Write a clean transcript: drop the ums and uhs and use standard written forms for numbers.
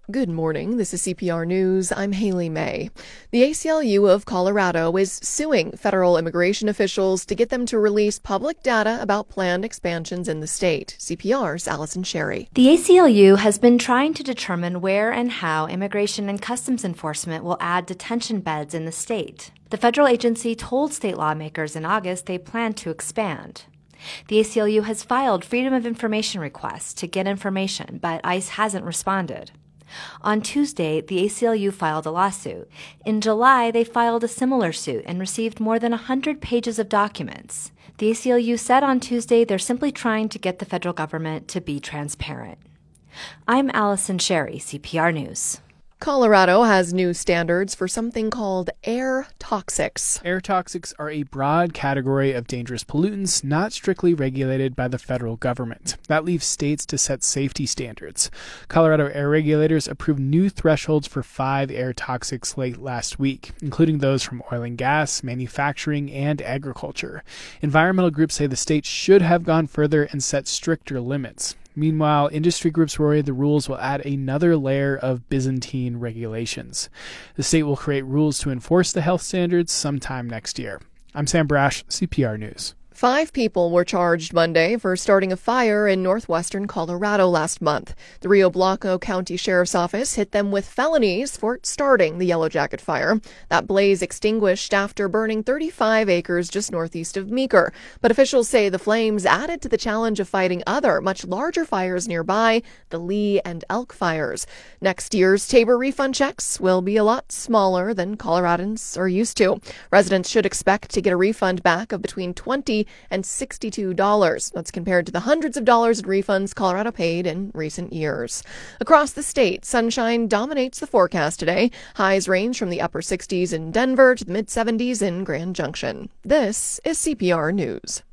Good morning. This is CPR News. I'm Haley May. The ACLU of Colorado is suing federal immigration officials to get them to release public data about planned expansions in the state. CPR's Allison Sherry. The ACLU has been trying to determine where and how Immigration and Customs Enforcement will add detention beds in the state. The federal agency told state lawmakers in August they plan to expand. The ACLU has filed Freedom of Information requests to get information, but ICE hasn't responded. On Tuesday, the ACLU filed a lawsuit. In July, they filed a similar suit and received more than 100 pages of documents. The ACLU said on Tuesday they're simply trying to get the federal government to be transparent. I'm Allison Sherry, CPR News. Colorado has new standards for something called air toxics. Air toxics are a broad category of dangerous pollutants not strictly regulated by the federal government. That leaves states to set safety standards. Colorado air regulators approved new thresholds for 5 air toxics late last week, including those from oil and gas, manufacturing, and agriculture. Environmental groups say the state should have gone further and set stricter limits. Meanwhile, industry groups worry the rules will add another layer of Byzantine regulations. The state will create rules to enforce the health standards sometime next year. I'm Sam Brash, CPR News. 5 people were charged Monday for starting a fire in northwestern Colorado last month. The Rio Blanco County Sheriff's Office hit them with felonies for starting the Yellow Jacket fire. That blaze extinguished after burning 35 acres just northeast of Meeker. But officials say the flames added to the challenge of fighting other, much larger fires nearby, the Lee and Elk fires. Next year's Tabor refund checks will be a lot smaller than Coloradans are used to. Residents should expect to get a refund back of between $20 and $62. That's compared to the hundreds of dollars in refunds Colorado paid in recent years. Across the state, sunshine dominates the forecast today. Highs range from the upper 60s in Denver to the mid-70s in Grand Junction. This is CPR News.